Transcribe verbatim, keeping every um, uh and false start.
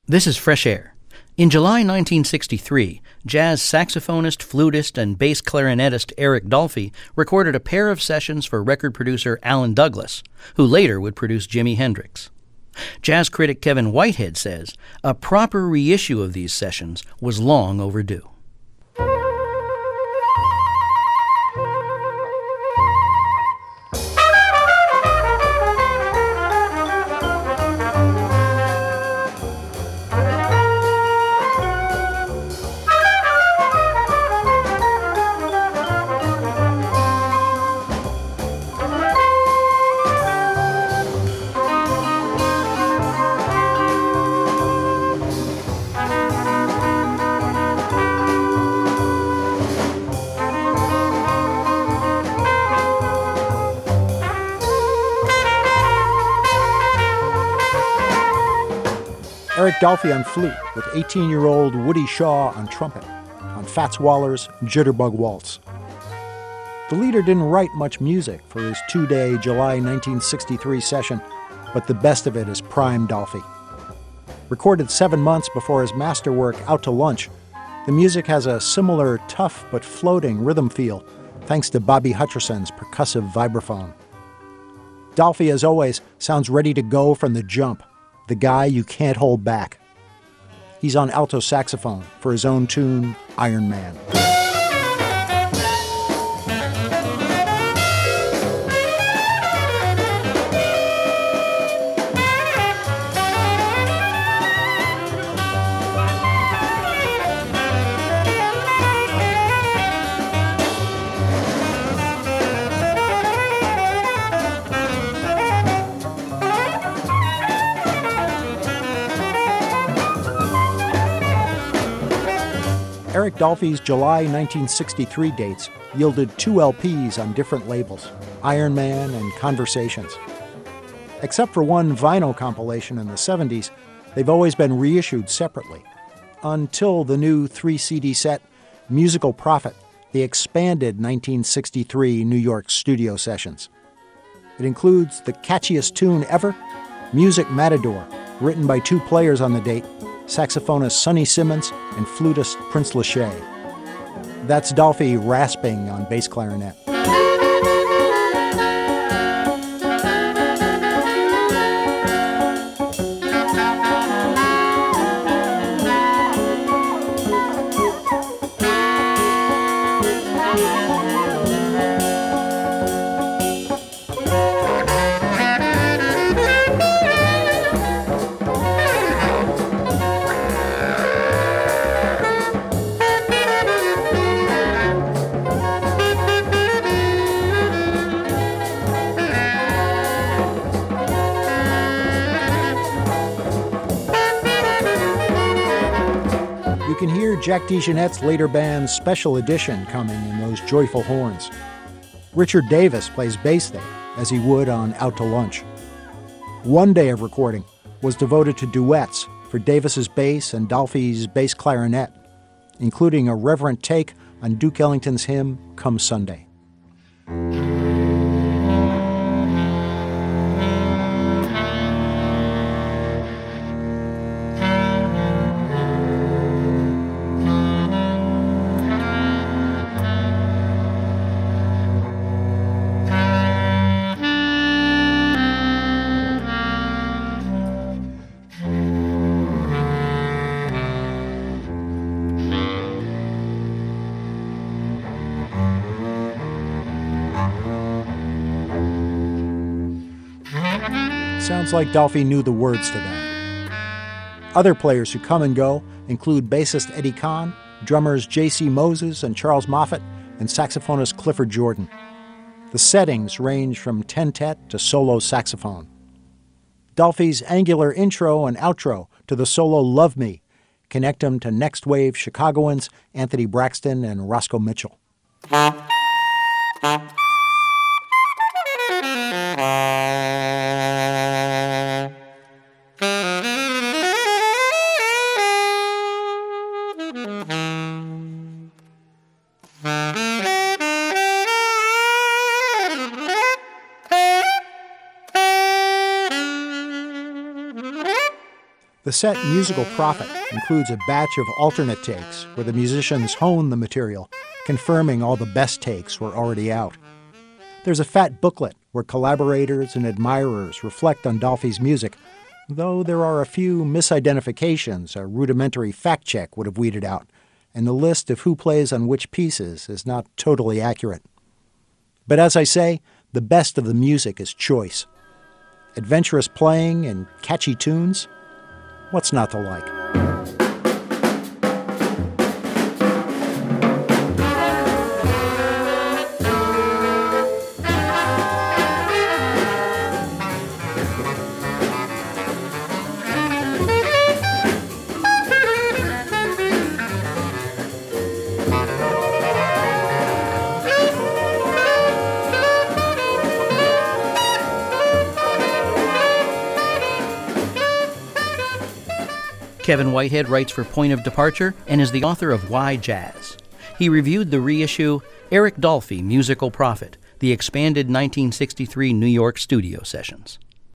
This is Fresh Air. In July nineteen sixty-three, jazz saxophonist, flutist, and bass clarinetist Eric Dolphy recorded a pair of sessions for record producer Alan Douglas, who later would produce Jimi Hendrix. Jazz critic Kevin Whitehead says a proper reissue of these sessions was long overdue. Eric Dolphy on flute with eighteen-year-old Woody Shaw on trumpet on Fats Waller's Jitterbug Waltz. The leader didn't write much music for his two-day July nineteen sixty-three session, but the best of it is prime Dolphy. Recorded seven months before his masterwork Out to Lunch, the music has a similar tough but floating rhythm feel, thanks to Bobby Hutcherson's percussive vibraphone. Dolphy, as always, sounds ready to go from the jump, the guy you can't hold back. He's on alto saxophone for his own tune, Iron Man. Eric Dolphy's July nineteen sixty-three dates yielded two L Ps on different labels, Iron Man and Conversations. Except for one vinyl compilation in the seventies, they've always been reissued separately, until the new three C D set, Musical Prophet, the expanded nineteen sixty-three New York studio sessions. It includes the catchiest tune ever, Music Matador, written by two players on the date, saxophonist Sonny Simmons and flutist Prince Lachey. That's Dolphy rasping on bass clarinet. You can hear Jack DeJohnette's later band's special edition coming in those joyful horns. Richard Davis plays bass there, as he would on Out to Lunch. One day of recording was devoted to duets for Davis's bass and Dolphy's bass clarinet, including a reverent take on Duke Ellington's hymn, Come Sunday. Sounds like Dolphy knew the words to that. Other players who come and go include bassist Eddie Kahn, drummers J C Moses and Charles Moffett, and saxophonist Clifford Jordan. The settings range from ten-tet to solo saxophone. Dolphy's angular intro and outro to the solo Love Me connect him to next wave Chicagoans Anthony Braxton and Roscoe Mitchell. The The set Musical Prophet includes a batch of alternate takes where the musicians hone the material, confirming all the best takes were already out. There's a fat booklet where collaborators and admirers reflect on Dolphy's music, though there are a few misidentifications a rudimentary fact check would have weeded out, and the list of who plays on which pieces is not totally accurate. But as I say, the best of the music is choice. Adventurous playing and catchy tunes, what's not to like? Kevin Whitehead writes for Point of Departure and is the author of Why Jazz. He reviewed the reissue Eric Dolphy, Musical Prophet, the expanded nineteen sixty-three New York studio sessions.